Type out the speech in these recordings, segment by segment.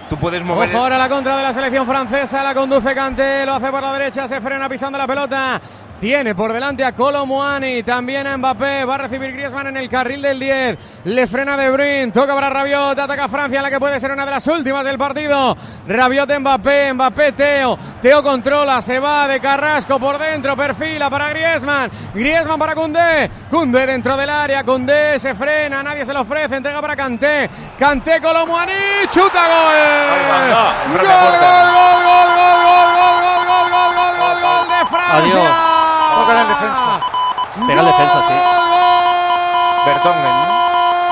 Tú puedes mover. Ojo ahora la contra de la selección francesa, la conduce Kanté, lo hace por la derecha, se frena pisando la pelota. Tiene por delante a Kolo Muani, también a Mbappé, va a recibir Griezmann en el carril del 10, le frena De Bruyne, toca para Rabiot, ataca Francia, la que puede ser una de las últimas del partido. Rabiot, Mbappé, Mbappé, Teo controla, se va de Carrasco por dentro, perfila para Griezmann para Koundé dentro del área, Koundé se frena, nadie se lo ofrece, entrega para Kanté, Kolo Muani, chuta, gol de Francia. Toca el defensa. Pega el defensa, sí. Vertonghen, ¿no?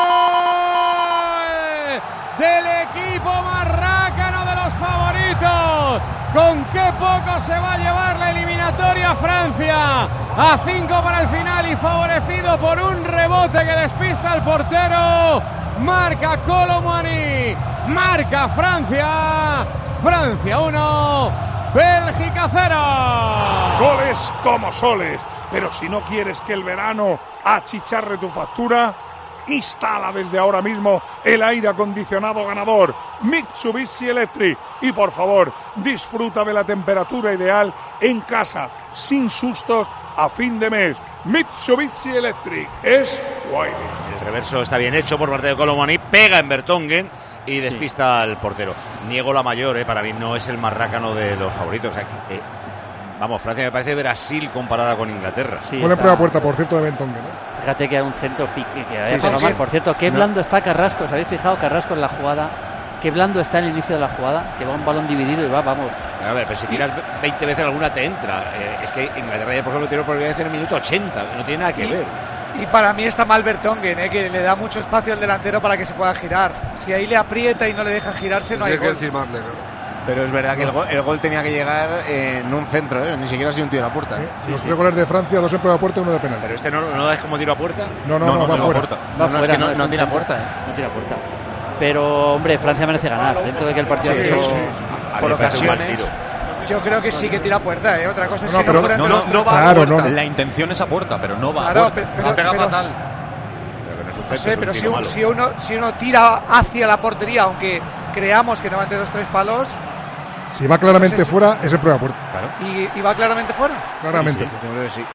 Del equipo marrácano de los favoritos. Con qué poco se va a llevar la eliminatoria Francia. A 5 para el final y favorecido por un rebote que despista al portero. Marca Kolo Muani. Marca Francia. Francia 1. Bélgica 0. Goles como soles, pero si no quieres que el verano achicharre tu factura, instala desde ahora mismo el aire acondicionado ganador Mitsubishi Electric y por favor disfruta de la temperatura ideal en casa, sin sustos a fin de mes. Mitsubishi Electric es guay. El reverso está bien hecho por parte de Kolo Muani, pega en Vertonghen y despista al portero. Niego la mayor, para mí no es el marrácano de los favoritos. O sea, vamos, Francia me parece Brasil comparada con Inglaterra. Sí, buena prueba puerta, por cierto, de Vertonghen, ¿no? Fíjate que hay un centro pique que mal. Por cierto, qué blando está Carrasco. ¿Os habéis fijado Carrasco en la jugada? Qué blando está en el inicio de la jugada, que va un balón dividido y vamos. A ver, pero si tiras 20 veces alguna te entra. Es que Inglaterra ya, por ejemplo, tiró por primera vez en el minuto 80, no tiene nada que ver. Y para mí está mal Vertonghen, que le da mucho espacio al delantero para que se pueda girar. Si ahí le aprieta y no le deja girarse, no hay gol. Pero es verdad que el gol tenía que llegar en un centro, ni siquiera ha sido un tiro a puerta. Sí, los 3 goles de Francia, 2 en prueba a puerta y 1 de penal. Pero este no es como tiro a puerta. No, va fuera. Va fuera, es que no tira a puerta. No tira a puerta. Pero, hombre, Francia merece ganar. Dentro de que el partido por ocasiones. Yo creo que sí que tira a puerta, Otra cosa es que no va a puerta. La intención es a puerta, pero no va a puerta. Pero pega fatal. Pero si uno tira hacia la portería, aunque creamos que no va entre 2-3 palos. Si va claramente fuera, es en prueba a puerta. Claro. ¿Y va claramente fuera? Claramente. Sí.